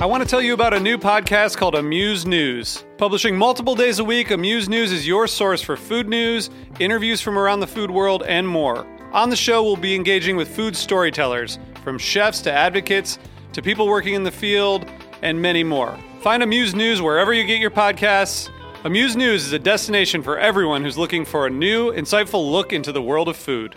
I want to tell you about a new podcast called Amuse News. Publishing multiple days a week, Amuse News is your source for food news, interviews from around the food world, and more. On the show, we'll be engaging with food storytellers, from chefs to advocates to people working in the field, and many more. Find Amuse News wherever you get your podcasts. Amuse News is a destination for everyone who's looking for a new, insightful look into the world of food.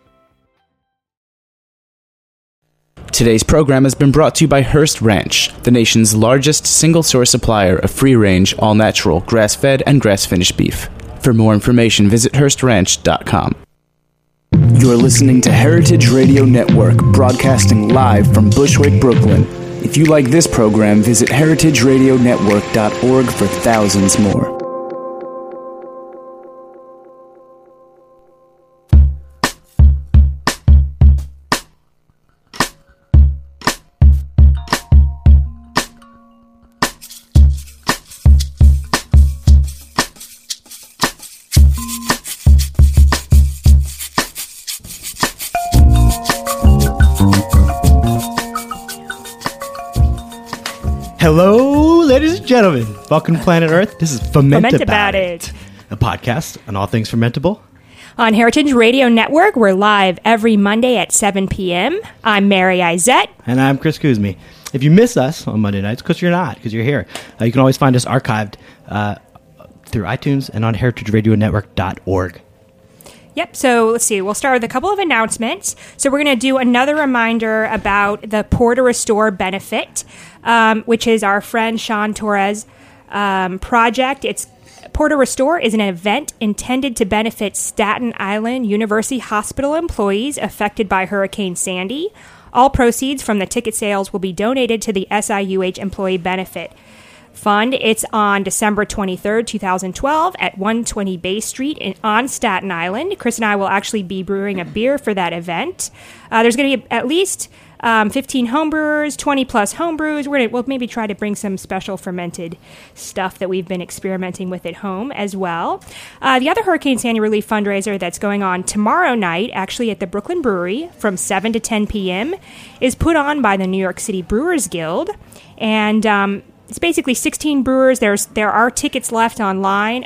Today's program has been brought to you by Hearst Ranch, the nation's largest single-source supplier of free-range, all-natural, grass-fed, and grass-finished beef. For more information, visit HearstRanch.com. You're listening to Heritage Radio Network, broadcasting live from Bushwick, Brooklyn. If you like this program, visit heritageradionetwork.org for thousands more. Hello, ladies and gentlemen. Welcome to Planet Earth. This is Ferment About It, a podcast on all things fermentable. On Heritage Radio Network, we're live every Monday at 7 p.m. I'm Mary Izette. And I'm Chris Kuzmi. If you miss us on Monday nights, because you're not, because you're here, you can always find us archived through iTunes and on heritageradionetwork.org. Yep, so let's see. We'll start with a couple of announcements. So we're going to do another reminder about the Pour to Restore benefit, which is our friend Sean Torres' project. Pour to Restore is an event intended to benefit Staten Island University Hospital employees affected by Hurricane Sandy. All proceeds from the ticket sales will be donated to the SIUH Employee Benefit Fund. It's on December 23rd, 2012 at 120 Bay Street on Staten Island. Chris and I will actually be brewing a beer for that event. There's going to be at least 15 homebrewers, 20-plus homebrews. We'll maybe try to bring some special fermented stuff that we've been experimenting with at home as well. The other Hurricane Sandy Relief fundraiser that's going on tomorrow night, actually at the Brooklyn Brewery from 7 to 10 p.m., is put on by the New York City Brewers Guild. And it's basically 16 brewers. There are tickets left online.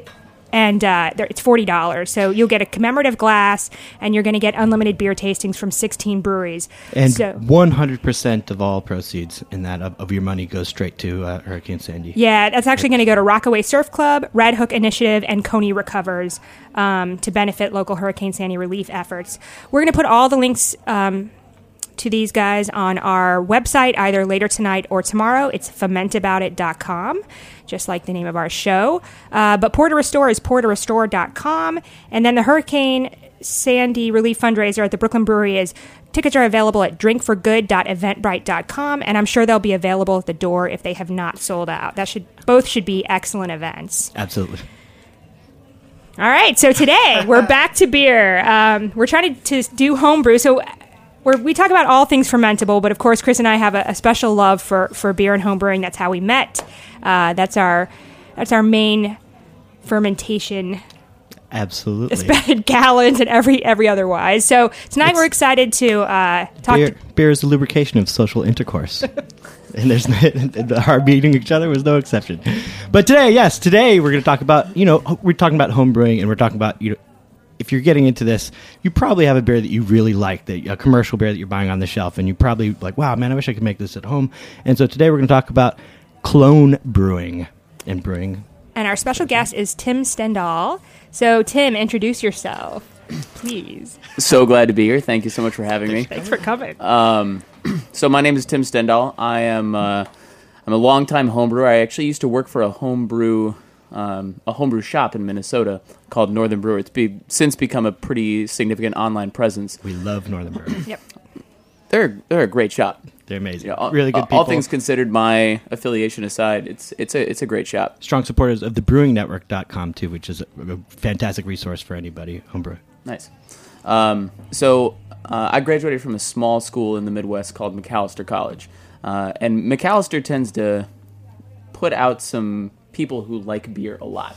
It's $40. So you'll get a commemorative glass, and you're going to get unlimited beer tastings from 16 breweries. And 100% of all proceeds in that of your money goes straight to Hurricane Sandy. Yeah, that's actually going to go to Rockaway Surf Club, Red Hook Initiative, and Coney Recovers to benefit local Hurricane Sandy relief efforts. We're going to put all the links to these guys on our website either later tonight or tomorrow. It's fermentaboutit.com, just like the name of our show. But Pour to Restore is pourtorestore.com. And then the Hurricane Sandy Relief Fundraiser at the Brooklyn Brewery is tickets are available at drinkforgood.eventbrite.com, and I'm sure they'll be available at the door if they have not sold out. Both should be excellent events. Absolutely. All right, so today we're back to beer. We're trying to do homebrew, so we talk about all things fermentable, but of course, Chris and I have a special love for beer and homebrewing. That's how we met. That's our main fermentation. Absolutely. Gallons and every otherwise. So tonight we're excited to talk. Beer is the lubrication of social intercourse. And our meeting each other was no exception. But today we're going to talk about, we're talking about homebrewing, and we're talking about, if you're getting into this, you probably have a beer that you really like, a commercial beer that you're buying on the shelf, and you probably like, wow, man, I wish I could make this at home. And so today we're going to talk about clone brewing and brewing. And our special guest is Tim Stendahl. So, Tim, introduce yourself, please. So glad to be here. Thank you so much for having me. Thanks for coming. So my name is Tim Stendahl. I'm a longtime homebrewer. I actually used to work for a homebrew shop in Minnesota called Northern Brewer. It's since become a pretty significant online presence. We love Northern Brewer. Yep. They're a great shop. They're amazing. Really good people. All things considered, my affiliation aside, it's a great shop. Strong supporters of thebrewingnetwork.com too, which is a fantastic resource for anybody homebrew. Nice. So I graduated from a small school in the Midwest called Macalester College, and Macalester tends to put out some people who like beer a lot.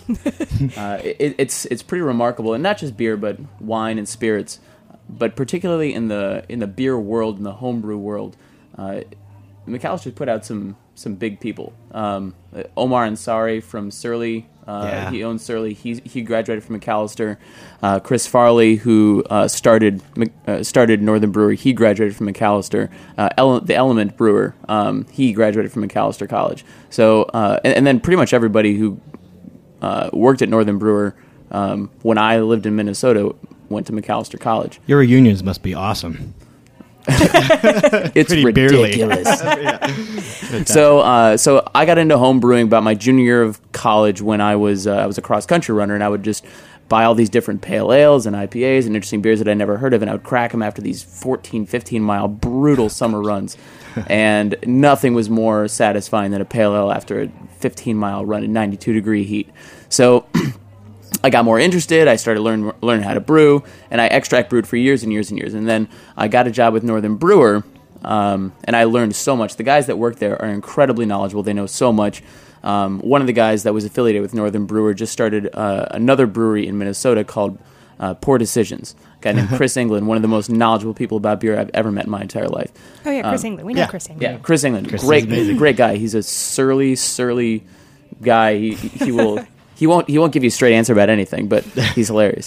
It's pretty remarkable, and not just beer, but wine and spirits. But particularly in the beer world, in the homebrew world, Macalester put out some some big people. Omar Ansari from Surly. He owns Surly. He graduated from Macalester. Chris Farley, who started Northern Brewery, he graduated from Macalester. The Element Brewer, he graduated from Macalester College. So and then pretty much everybody who worked at Northern Brewer when I lived in Minnesota went to Macalester College. Your reunions must be awesome. It's Pretty ridiculous. So I got into home brewing about my junior year of college when I was a cross country runner, and I would just buy all these different pale ales and IPAs and interesting beers that I never heard of, and I would crack them after these 14, 15-mile brutal summer runs. And nothing was more satisfying than a pale ale after a 15-mile run in 92-degree heat. So I got more interested. I started learning how to brew, and I extract brewed for years and years and years. And then I got a job with Northern Brewer, and I learned so much. The guys that work there are incredibly knowledgeable. They know so much. One of the guys that was affiliated with Northern Brewer just started another brewery in Minnesota called Poor Decisions. A guy named Chris England, one of the most knowledgeable people about beer I've ever met in my entire life. Oh yeah, Chris England. We know Chris England. Yeah, Chris England. Chris Great guy. He's a surly guy. He will. He won't give you a straight answer about anything, but he's hilarious.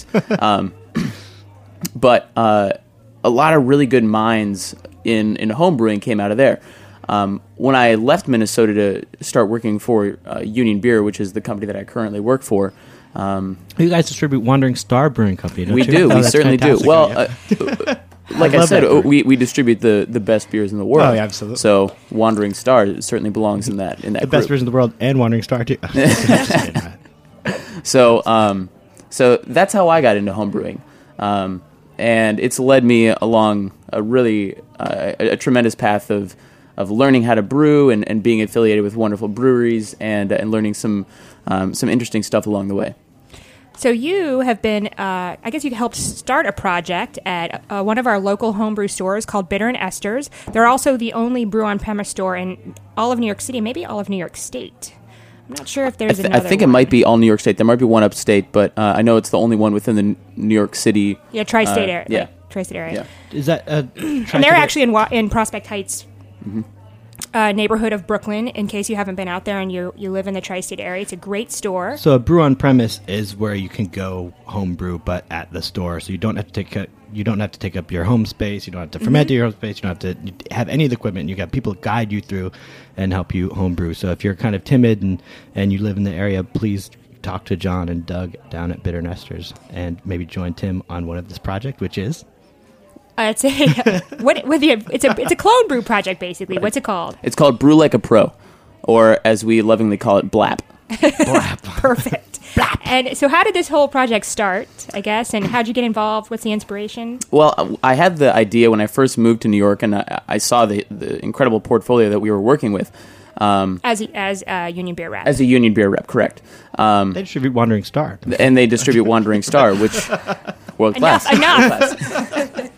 But a lot of really good minds in home brewing came out of there. When I left Minnesota to start working for Union Beer, which is the company that I currently work for, You guys distribute Wandering Star Brewing Company, don't we you? do. We that's certainly do. fantastic. Well, like I love said, that brewery. we distribute the best beers in the world. Oh, yeah, absolutely. So Wandering Star certainly belongs in that the group. best beers in the world and Wandering Star, too. So that's how I got into homebrewing, and it's led me along a really a tremendous path of learning how to brew and being affiliated with wonderful breweries and learning some interesting stuff along the way. So you have been, I guess you helped start a project at one of our local homebrew stores called Bitter and Esther's. They're also the only brew on premise store in all of New York City, maybe all of New York State. I'm not sure if there's another I think one. it might be all New York State. There might be one upstate, but I know it's the only one within the New York City. Yeah, tri-state area. Yeah. Tri-state area. Is that And they're actually in Prospect Heights neighborhood of Brooklyn, in case you haven't been out there and you live in the tri-state area. It's a great store. So a brew on premise is where you can go home brew, but at the store. So you don't have to take up your home space. You don't have to ferment your home space. You don't have to have any of the equipment. You got people guide you through and help you home brew. So if you're kind of timid and you live in the area, please talk to John and Doug down at Bitter Nesters and maybe join Tim on one of this project, which is. It's a clone brew project, basically. What's it called? It's called Brew Like a Pro, or as we lovingly call it, BLAP. Perfect. And so how did this whole project start, I guess, and how did you get involved? What's the inspiration? Well, I had the idea when I first moved to New York, and I saw the incredible portfolio that we were working with. As a Union Beer rep. As a Union Beer rep, correct. They distribute Wandering Star. And they distribute Wandering Star, which world class. Enough.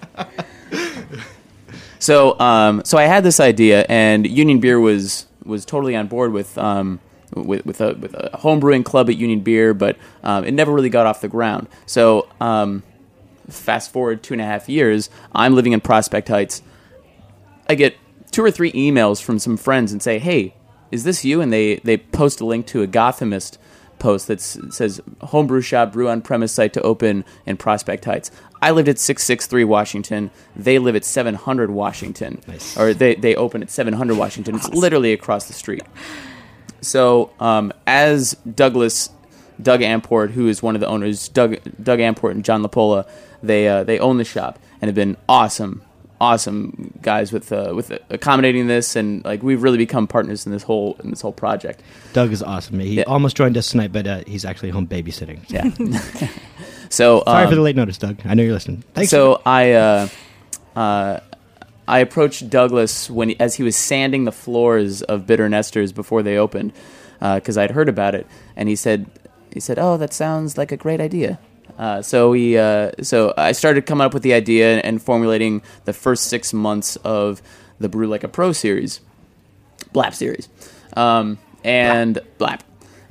So I had this idea, and Union Beer was totally on board with a home brewing club at Union Beer, but it never really got off the ground. So fast forward 2.5 years, I'm living in Prospect Heights. I get 2 or 3 emails from some friends and say, "Hey, is this you?" And they post a link to a Gothamist post that says homebrew shop brew on premise site to open in Prospect Heights. I lived at 663 Washington. They live at 700 Washington. Nice. Or they open at 700 Washington. It's literally across the street. So as Doug Amport, who is one of the owners, Doug Amport and John LaPola, they own the shop and have been awesome guys with accommodating this, and like we've really become partners in this whole project. Doug is awesome. He almost joined us tonight, but he's actually home babysitting. Yeah. So sorry for the late notice, Doug. I know you're listening. Thanks. So I approached Douglas as he was sanding the floors of Bitter Nesters before they opened, because I'd heard about it, and he said, "Oh, that sounds like a great idea." So I started coming up with the idea and formulating the first 6 months of the Brew Like a Pro series, BLAP series, and BLAP,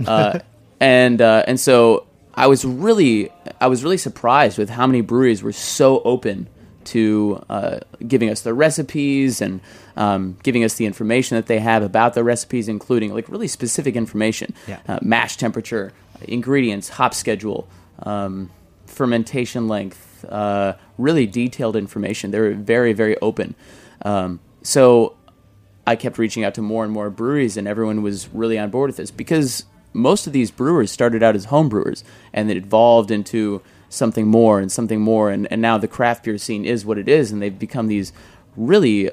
and so I was really surprised with how many breweries were so open to giving us the recipes and giving us the information that they have about the recipes, including like really specific information, mash temperature, ingredients, hop schedule, fermentation length, really detailed information. They're very, very open. So I kept reaching out to more and more breweries, and everyone was really on board with this because most of these brewers started out as home brewers, and it evolved into something more and something more, and now the craft beer scene is what it is, and they've become these really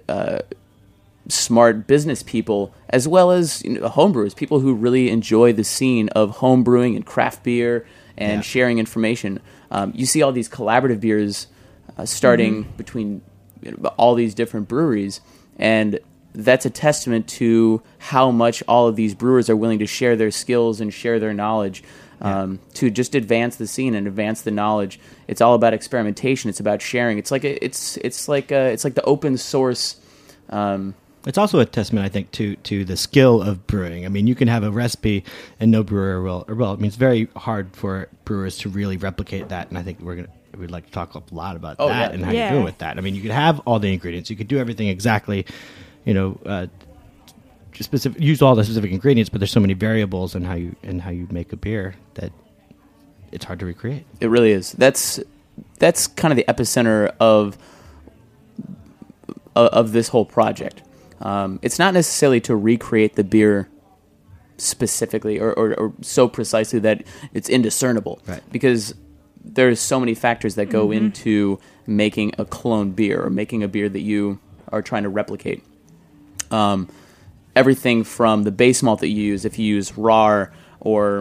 smart business people, as well as home brewers, people who really enjoy the scene of home brewing and craft beer and sharing information. You see all these collaborative beers starting between all these different breweries, and that's a testament to how much all of these brewers are willing to share their skills and share their knowledge to just advance the scene and advance the knowledge. It's all about experimentation. It's about sharing. It's like the open source. It's also a testament, I think, to the skill of brewing. I mean, you can have a recipe and no brewer will. I mean, it's very hard for brewers to really replicate that, and I think we'd like to talk a lot about that and how you're doing with that. I mean, you could have all the ingredients, you could do everything exactly, use all the specific ingredients, but there's so many variables in how you make a beer that it's hard to recreate. It really is. That's kind of the epicenter of this whole project. It's not necessarily to recreate the beer specifically or so precisely that it's indiscernible, right? Because there's so many factors that go into making a clone beer or making a beer that you are trying to replicate. Everything from the base malt that you use, if you use Rar or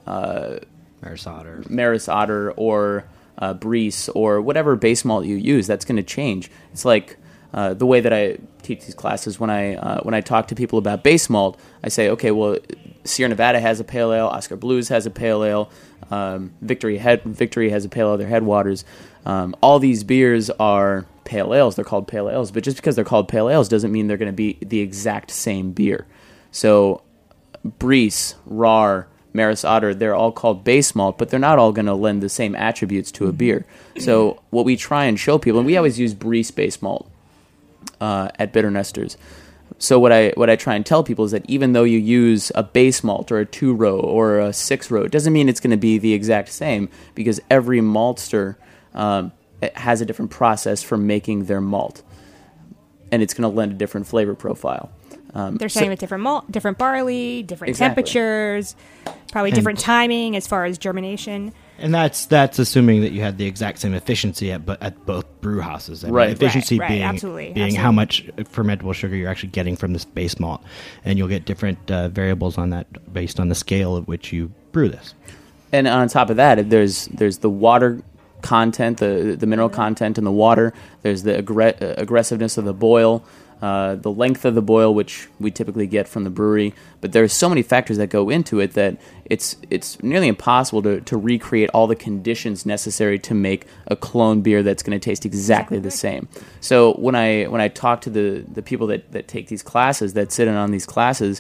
Maris Otter or Briess or whatever base malt you use, that's going to change. It's like the way that I teach these classes, when I talk to people about base malt, I say, okay, well, Sierra Nevada has a pale ale, Oscar Blues has a pale ale, Victory has a pale ale, their Headwaters. All these beers are pale ales. They're called pale ales, but just because they're called pale ales doesn't mean they're going to be the exact same beer. So Briess, Rar, Maris Otter, they're all called base malt, but they're not all going to lend the same attributes to a beer. So what we try and show people, and we always use Briess base malt at Bitter Nesters. So what I try and tell people is that even though you use a base malt or a 2-row or a 6-row, it doesn't mean it's going to be the exact same, because every maltster has a different process for making their malt, and it's going to lend a different flavor profile. They're starting with different malt, different barley, different temperatures, probably different timing as far as germination. And that's assuming that you had the exact same efficiency at both brew houses. I mean, efficiency being how much fermentable sugar you're actually getting from this base malt, and you'll get different variables on that based on the scale at which you brew this. And on top of that, there's the water content, the mineral content in the water. There's the aggressiveness of the boil. The length of the boil, which we typically get from the brewery, but there's so many factors that go into it that it's nearly impossible to recreate all the conditions necessary to make a clone beer that's going to taste exactly the same. So when I talk to the people that take these classes, that sit in on these classes,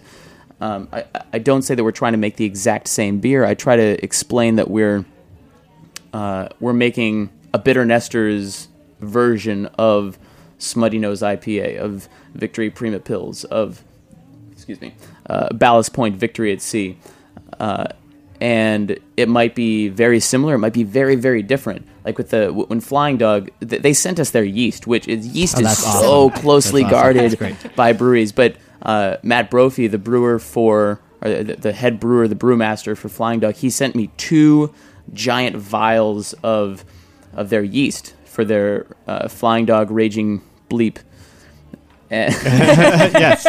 I don't say that we're trying to make the exact same beer. I try to explain that we're making a Bitter Nesters version of Smutty Nose IPA, of Victory Prima Pils, of Ballast Point Victory at Sea, and it might be very similar. It might be very, very different. Like when Flying Dog, they sent us their yeast, which is so closely guarded by breweries. But Matt Brophy, the brewer the head brewer, the brewmaster for Flying Dog, he sent me 2 giant vials of their yeast for their Flying Dog Raging Bleep. Yes.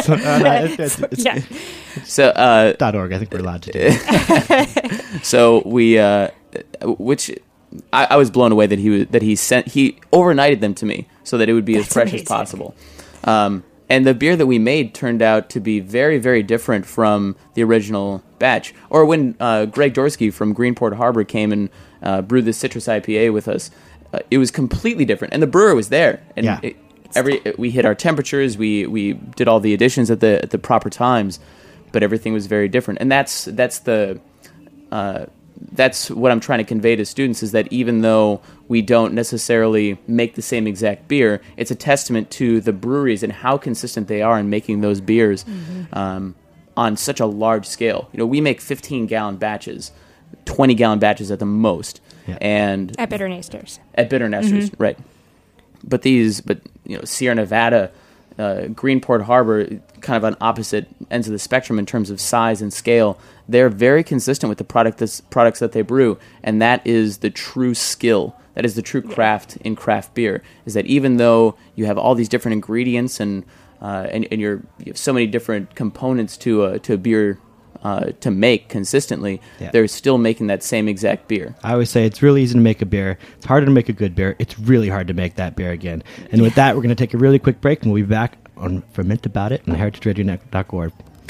So .org, I think we're allowed to do it. So we, which I was blown away that he overnighted them to me so that it would be as fresh as possible. And the beer that we made turned out to be very, very different from the original batch. Or when Greg Dorsky from Greenport Harbor came and brewed the citrus IPA with us, it was completely different, and the brewer was there. And we hit our temperatures, we did all the additions at the proper times, but everything was very different. And that's the that's what I'm trying to convey to students, is that even though we don't necessarily make the same exact beer, it's a testament to the breweries and how consistent they are in making those beers on such a large scale. We make 15-gallon batches, 20-gallon batches at the most. Yeah. And At Bitter Nesters. At Bitter Nesters, right. But Sierra Nevada, Greenport Harbor, kind of on opposite ends of the spectrum in terms of size and scale, they're very consistent with the products that they brew, and that is the true skill. That is the true craft in craft beer, is that even though you have all these different ingredients and you have so many different components to a beer to make consistently, they're still making that same exact beer. I always say it's really easy to make a beer. It's harder to make a good beer. It's really hard to make that beer again. And with that, we're going to take a really quick break, and we'll be back on Ferment About It on heritageradionetwork.org.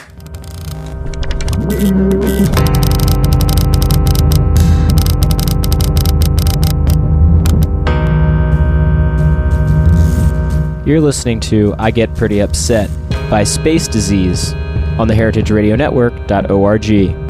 You're listening to I Get Pretty Upset by Space Disease on the heritageradionetwork.org.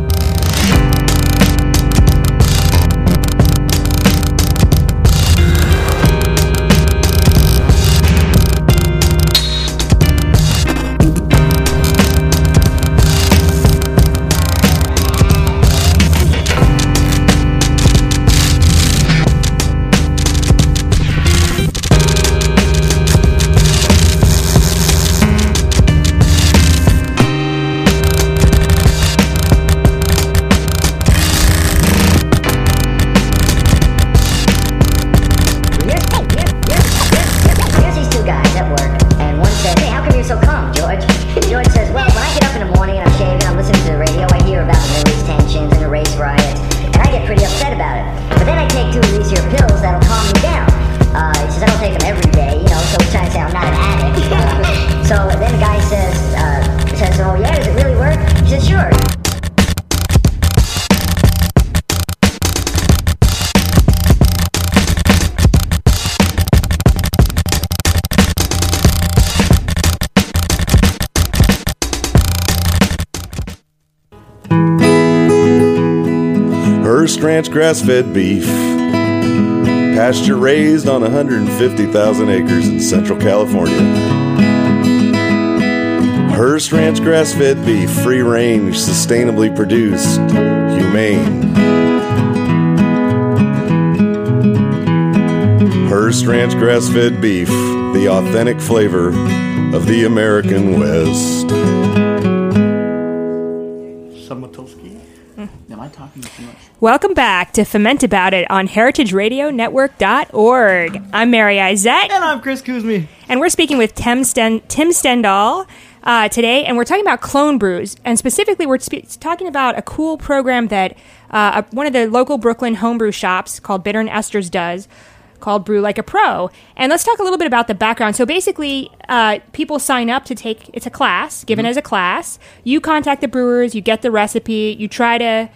Hearst Ranch grass-fed beef, pasture raised on 150,000 acres in Central California. Hearst Ranch grass-fed beef, free range, sustainably produced, humane. Hearst Ranch grass-fed beef, the authentic flavor of the American West. Am I talking too much? Welcome back to Ferment About It on heritageradionetwork.org. I'm Mary Izette. And I'm Chris Kuzmi. And we're speaking with Tim Stendahl today, and we're talking about clone brews. And specifically, we're talking about a cool program that one of the local Brooklyn homebrew shops called Bitter and Esters does, called Brew Like a Pro. And let's talk a little bit about the background. So basically, people sign up to take, it's a class, given as a class. You contact the brewers, you get the recipe, you try to,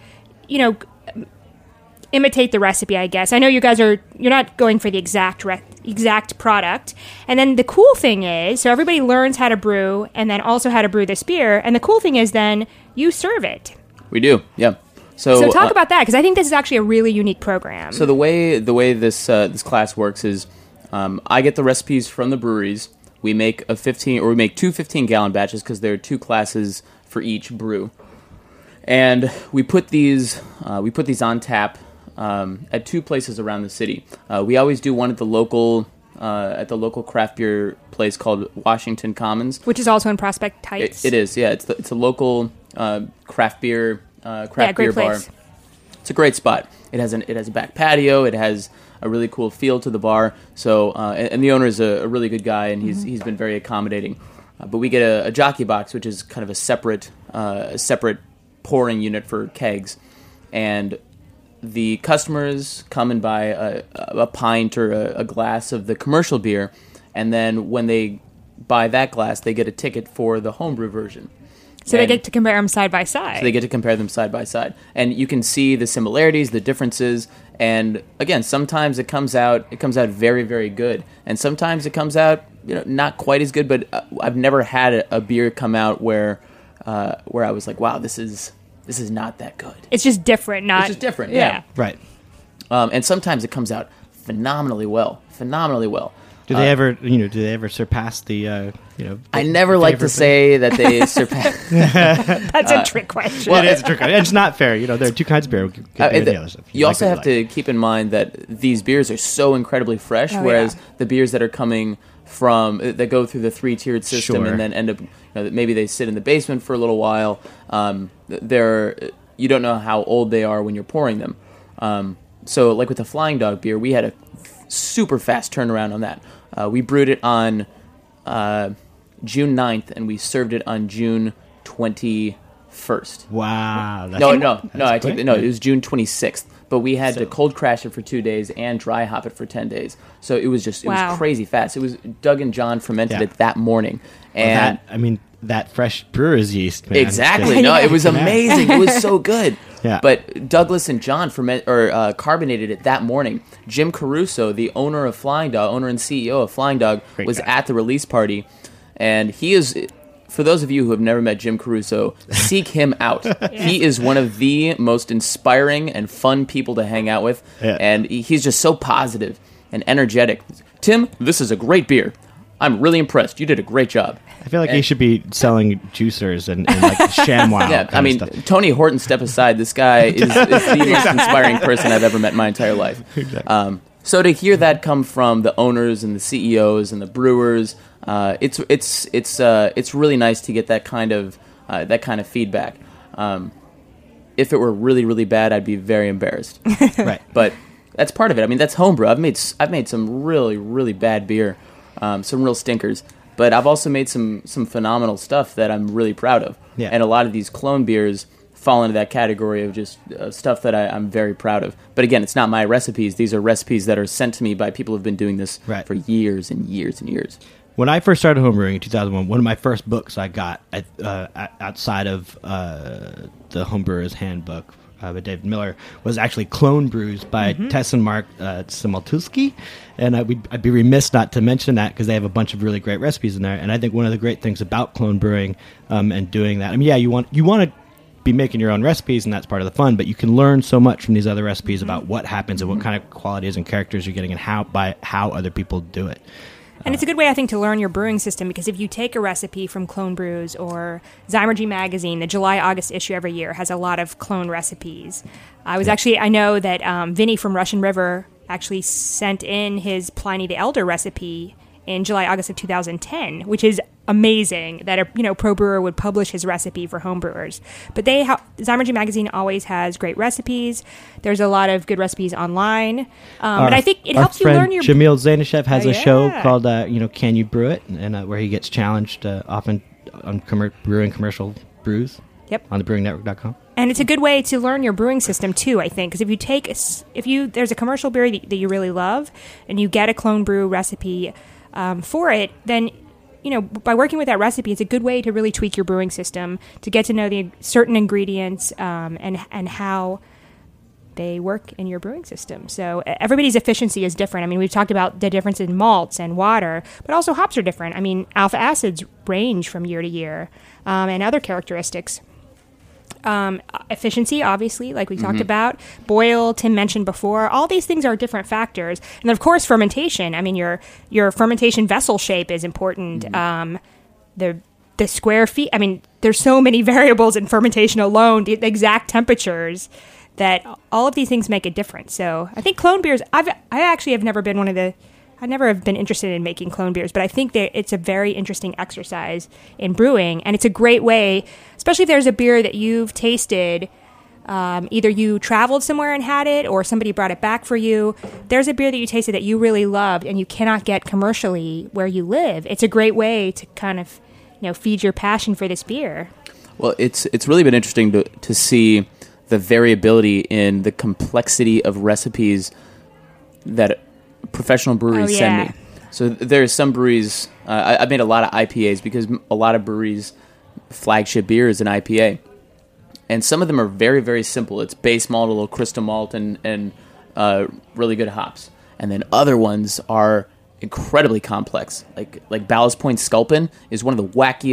imitate the recipe, I guess. I know you guys you're not going for the exact product. And then the cool thing is, so everybody learns how to brew and then also how to brew this beer. And the cool thing is then you serve it. We do, yeah. So talk about that, because I think this is actually a really unique program. So the way this class works is, I get the recipes from the breweries. We make two 15-gallon batches because there are two classes for each brew, and we put these on tap at two places around the city. We always do one at the local craft beer place called Washington Commons, which is also in Prospect Heights. It is, yeah. It's a local craft beer. Craft beer bar. Place. It's a great spot. It has a back patio. It has a really cool feel to the bar. So and the owner is a really good guy, and he's been very accommodating. But we get a jockey box, which is kind of a separate pouring unit for kegs, and the customers come and buy a pint or a glass of the commercial beer, and then when they buy that glass, they get a ticket for the homebrew version. So they get to compare them side by side. So they get to compare them side by side. And you can see the similarities, the differences, and again, sometimes it comes out very, very good. And sometimes it comes out, not quite as good, but I've never had a beer come out where I was like, wow, this is this is not that good. It's just different, not... It's just different, yeah. Right. And sometimes it comes out phenomenally well. Do they ever, do they ever surpass the, I never like to say that they surpass. That's a trick question. Well, it is a trick question. It's not fair. There are two kinds of beer. Good beer and the other stuff. You also have to keep in mind that these beers are so incredibly fresh, whereas the beers that are coming from that go through the 3-tiered system and then end up, maybe they sit in the basement for a little while. You don't know how old they are when you're pouring them. So, like with the Flying Dog beer, we had a super fast turnaround on that. We brewed it on June 9th, and we served it on June 21st. Wow. It was June 26th. But we had to cold crash it for 2 days and dry hop it for 10 days. So it was was crazy fast. It was Doug and John fermented it that morning. And that fresh brewer's yeast, man. Exactly. No, it was amazing. It was so good. Yeah. But Douglas and John carbonated it that morning. Jim Caruso, the owner of Flying Dog, owner and CEO of Flying Dog, was at the release party. And he is, for those of you who have never met Jim Caruso, seek him out. He is one of the most inspiring and fun people to hang out with. Yeah. And he's just so positive and energetic. Tim, this is a great beer. I'm really impressed. You did a great job. I feel like he should be selling juicers and like ShamWow. Yeah, Tony Horton, step aside. This guy is the most inspiring person I've ever met in my entire life. Exactly. So to hear that come from the owners and the CEOs and the brewers, it's really nice to get that kind of feedback. If it were really, really bad, I'd be very embarrassed. Right. But that's part of it. That's homebrew. I've made some really, really bad beer. Some real stinkers, but I've also made some phenomenal stuff that I'm really proud of. Yeah. And a lot of these clone beers fall into that category of just stuff that I'm very proud of. But again, it's not my recipes. These are recipes that are sent to me by people who've been doing this for years and years and years. When I first started homebrewing in 2001, one of my first books I got outside of the Homebrewers Handbook by David Miller was actually Clone Brews by Tess and Mark Simultuski. And I'd be remiss not to mention that because they have a bunch of really great recipes in there. And I think one of the great things about clone brewing and doing that, you want to be making your own recipes, and that's part of the fun, but you can learn so much from these other recipes about what happens and what kind of qualities and characters you're getting and how other people do it. And it's a good way, I think, to learn your brewing system, because if you take a recipe from Clone Brews or Zymurgy Magazine, the July-August issue every year has a lot of clone recipes. I know that Vinny from Russian River actually sent in his Pliny the Elder recipe in July-August of 2010, which is amazing that a pro brewer would publish his recipe for home brewers. But Zymurgy Magazine always has great recipes. There's a lot of good recipes online, but I think it helps you learn your. Jamil Zainashev has a show called "Can You Brew It?" and where he gets challenged often on brewing commercial brews. Yep. On thebrewingnetwork.com. And it's a good way to learn your brewing system too, I think, because if there's a commercial beer that you really love and you get a clone brew recipe for it, then by working with that recipe, it's a good way to really tweak your brewing system, to get to know the certain ingredients and how they work in your brewing system. So everybody's efficiency is different. We've talked about the difference in malts and water, but also hops are different. Alpha acids range from year to year, and other characteristics. Efficiency, obviously, like we talked about. Boil, Tim mentioned before. All these things are different factors. And then, of course, fermentation. Your fermentation vessel shape is important. The square feet. There's so many variables in fermentation alone. The exact temperatures, that all of these things make a difference. So I think clone beers. I actually have never been I never have been interested in making clone beers, but I think that it's a very interesting exercise in brewing, and it's a great way, especially if there's a beer that you've tasted, either you traveled somewhere and had it, or somebody brought it back for you. There's a beer that you tasted that you really loved, and you cannot get commercially where you live. It's a great way to kind of, feed your passion for this beer. Well, it's really been interesting to see the variability in the complexity of recipes that professional breweries send me. So there's some breweries, I've made a lot of IPAs because a lot of breweries' flagship beer is an IPA. And some of them are very, very simple. It's base malt, a little crystal malt, and really good hops. And then other ones are incredibly complex. Like Ballast Point Sculpin is one of the wackiest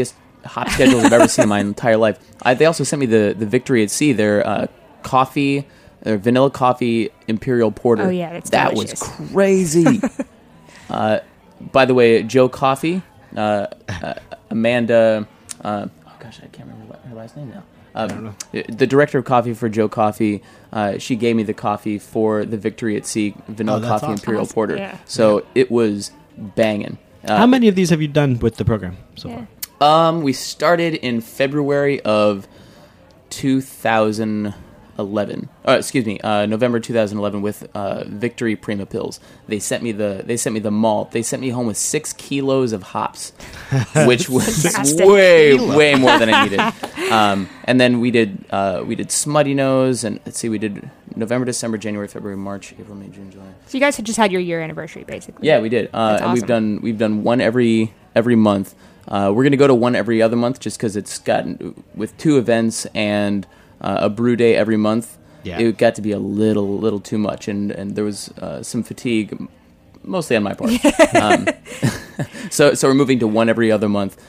hop schedules I've ever seen in my entire life. They also sent me the Victory at Sea, their coffee, their vanilla coffee imperial porter. Oh, yeah, that's that delicious. was crazy. By the way, Joe Coffee, Amanda, oh gosh, I can't remember her last name now. The director of coffee for Joe Coffee, she gave me the coffee for the Victory at Sea vanilla that's coffee awesome. imperial porter. Yeah. So it was banging. How many of these have you done with the program so far? We started in February of 2011. November 2011 with Victory Prima Pills. They sent me the malt. They sent me home with 6 kilos of hops, which was Fantastic. way more than I needed. And then we did Smutty Nose, and let's see, we did November, December, January, February, March, April, May, June, July. So you guys had just had your year anniversary, basically. Yeah, we did. That's and awesome. we've done one every month. We're gonna go to one every other month just because it's gotten with 2 events and a brew day every month. Yeah. It got to be a little too much, and there was some fatigue, mostly on my part. So we're moving to one every other month.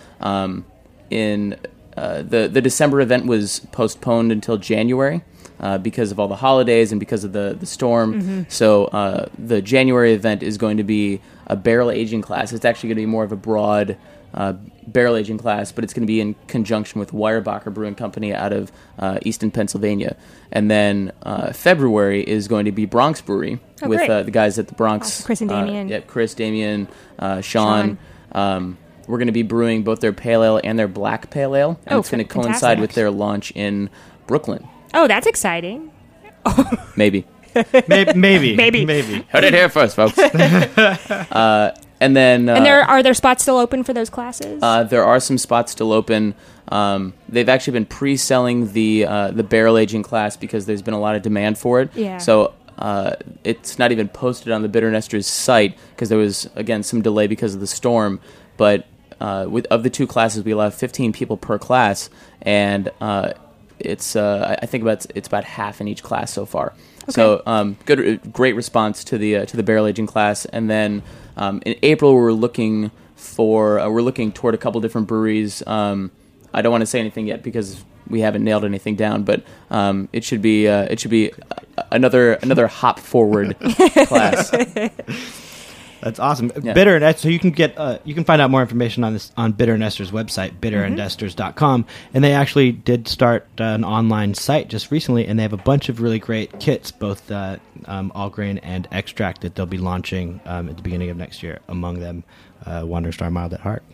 The December event was postponed until January because of all the holidays and because of the storm. Mm-hmm. So the January event is going to be a barrel aging class. It's actually going to be more of a broad barrel aging class, but it's going to be in conjunction with Weyerbacher Brewing Company out of Easton, Pennsylvania. And then February is going to be Bronx Brewery with great. the guys at the Bronx. Chris and Damien. Chris, Damien, Sean. We're going to be brewing both their pale ale and their black pale ale, and it's going to coincide fantastic. with their launch in Brooklyn. Oh, that's exciting. Maybe. Maybe. Heard it here first, folks. And then And are there spots still open for those classes? there are some spots still open. They've actually been pre-selling the barrel aging class because there's been a lot of demand for it. Yeah. So it's not even posted on the Bitter Nesters site because there was, again, some delay because of the storm. But of the 2 classes, we allow 15 people per class, and it's I think it's about half in each class so far. Okay. So great response to the barrel aging class, and then in April we're looking toward a couple different breweries. I don't want to say anything yet because we haven't nailed anything down, but it should be another hop forward class. That's awesome. Yeah. Bitter and Esters, so you can find out more information on this on Bitter and Esters' website, bitterandesters.com. And they actually did start an online site just recently, and they have a bunch of really great kits, both all grain and extract, that they'll be launching at the beginning of next year. Among them, Wandering Star Mild at Heart.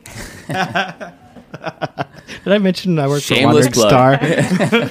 Did I mention I work Shameless for Wandering plug.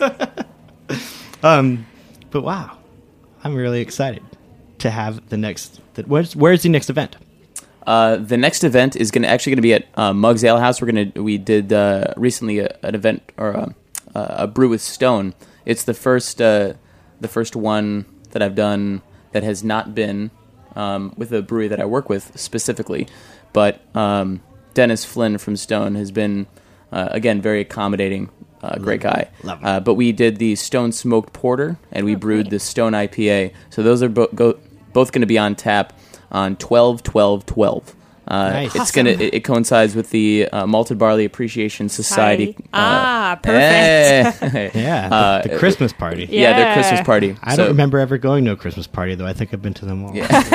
Star? But wow, I'm really excited to have the next. Where's the next event? The next event is going to be at Muggs Ale House. We did recently an event or a brew with Stone. It's the first one that I've done that has not been with a brewery that I work with specifically, but Dennis Flynn from Stone has been again very accommodating. Great guy. Love him. But we did the Stone Smoked Porter, and we brewed the Stone IPA. So those are both going to be on tap on 12/12/12. Nice. It's it coincides with the Malted Barley Appreciation Society. Perfect. Yeah, the Christmas party. Yeah, their Christmas party. I don't remember ever going to a Christmas party, though. I think I've been to them all.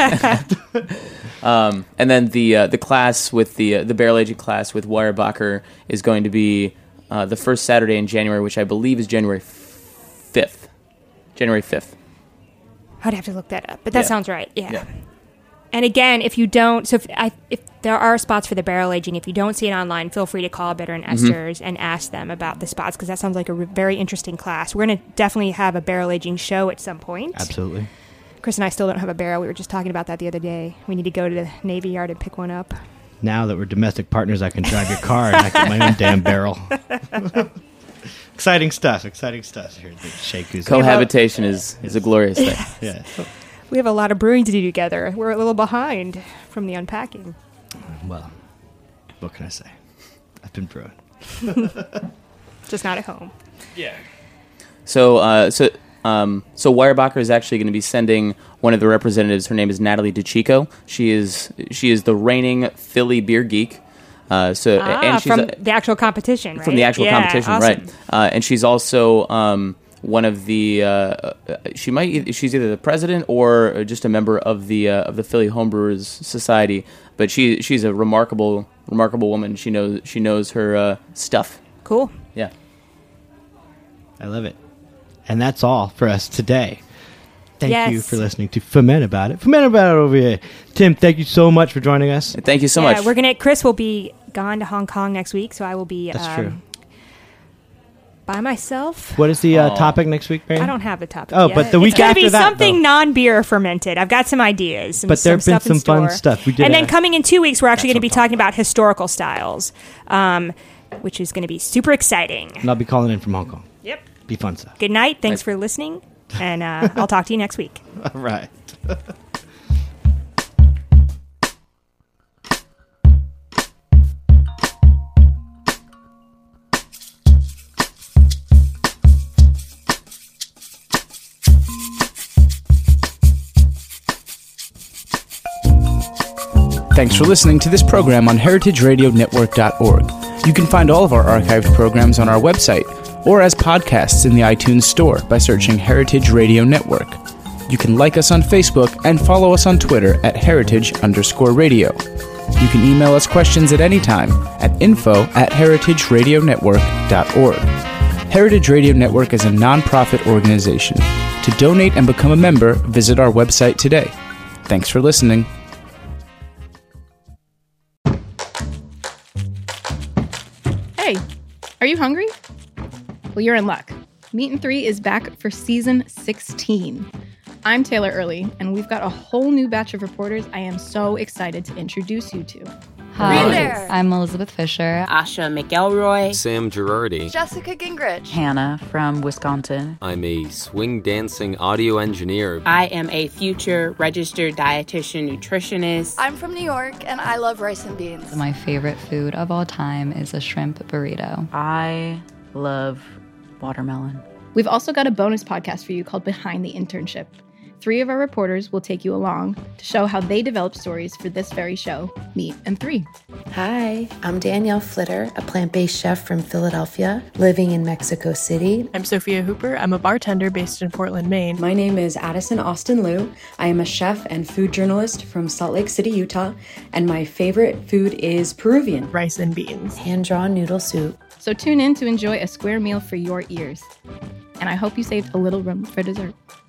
And then the class with the barrel aging class with Weyerbacher is going to be the first Saturday in January, which I believe is January 5th. January 5th. I'd have to look that up, but that Yeah. sounds right. Yeah. Yeah. And again, if you don't, so if there are spots for the barrel aging, if you don't see it online, feel free to call Bitter and Esters and ask them about the spots, because that sounds like a very interesting class. We're going to definitely have a barrel aging show at some point. Absolutely. Chris and I still don't have a barrel. We were just talking about that the other day. We need to go to the Navy Yard and pick one up. Now that we're domestic partners, I can drive your car and I get my own damn barrel. Exciting stuff. Here at the Shea Kuzo. Cohabitation is a glorious thing. Yeah. We have a lot of brewing to do together. We're a little behind from the unpacking. Well, what can I say? I've been brewing. Just not at home. So Weyerbacher is actually going to be sending one of the representatives. Her name is Natalie DeChico. She is the reigning Philly beer geek. And she's from the actual competition, right? From the actual competition, awesome. right? And she's also one of the. She's either the president or just a member of the Philly Homebrewers Society. But she's a remarkable woman. She knows her stuff. Cool. Yeah. I love it. And that's all for us today. Thank you Yes. for listening to Ferment About It. Ferment About It over here. Tim, thank you so much for joining us. Thank you so much. Chris will be gone to Hong Kong next week, so I will be That's true. by myself. What is the topic next week, Mary? I don't have the topic Oh, yet. but the week it's gonna after be that, something though. non-beer fermented. I've got some ideas. But there have been some fun stuff. We did and then a- coming in 2 weeks, we're actually That's going to be what I'm talking about historical styles, which is going to be super exciting. And I'll be calling in from Hong Kong. Yep. Be fun stuff. Good night. Thanks for listening, and I'll talk to you next week. All right. Thanks for listening to this program on heritageradionetwork.org. You can find all of our archived programs on our website or as podcasts in the iTunes Store by searching Heritage Radio Network. You can like us on Facebook and follow us on Twitter at heritage_radio. You can email us questions at any time at info@heritageradionetwork.org. Heritage Radio Network is a non-profit organization. To donate and become a member, visit our website today. Thanks for listening. Hey, are you hungry? Well, you're in luck. Meat and 3 is back for season 16. I'm Taylor Early, and we've got a whole new batch of reporters I am so excited to introduce you to. Hi, I'm Elizabeth Fisher. Asha McElroy. Sam Girardi. Jessica Gingrich. Hannah from Wisconsin. I'm a swing dancing audio engineer. I am a future registered dietitian nutritionist. I'm from New York, and I love rice and beans. My favorite food of all time is a shrimp burrito. I love watermelon. We've also got a bonus podcast for you called Behind the Internship. 3 of our reporters will take you along to show how they develop stories for this very show, Meat and 3. Hi, I'm Danielle Flitter, a plant-based chef from Philadelphia, living in Mexico City. I'm Sophia Hooper. I'm a bartender based in Portland, Maine. My name is Addison Austin Liu. I am a chef and food journalist from Salt Lake City, Utah, and my favorite food is Peruvian. Rice and beans. Hand-drawn noodle soup. So tune in to enjoy a square meal for your ears. And I hope you saved a little room for dessert.